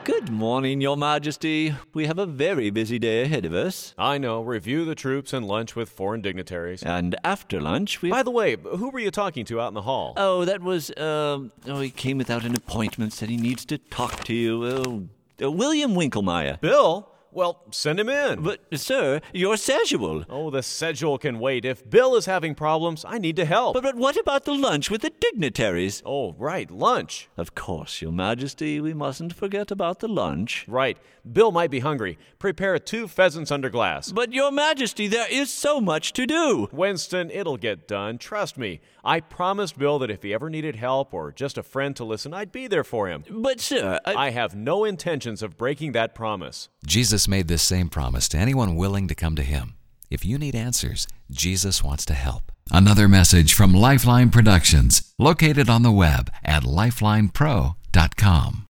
Good morning, Your Majesty. We have a very busy day ahead of us. I know. Review the troops and lunch with foreign dignitaries. And after lunch, we... By the way, who were you talking to out in the hall? Oh, that was, he came without an appointment, said he needs to talk to you. William Winkelmeyer. Bill? Well, send him in. But, sir, your schedule. Oh, the schedule can wait. If Bill is having problems, I need to help. But what about the lunch with the dignitaries? Oh, right, lunch. Of course, Your Majesty, we mustn't forget about the lunch. Right. Bill might be hungry. Prepare 2 pheasants under glass. But, Your Majesty, there is so much to do. Winston, it'll get done. Trust me. I promised Bill that if he ever needed help or just a friend to listen, I'd be there for him. But, sir, I have no intentions of breaking that promise. Jesus made this same promise to anyone willing to come to him. If you need answers, Jesus wants to help. Another message from Lifeline Productions, located on the web at lifelinepro.com.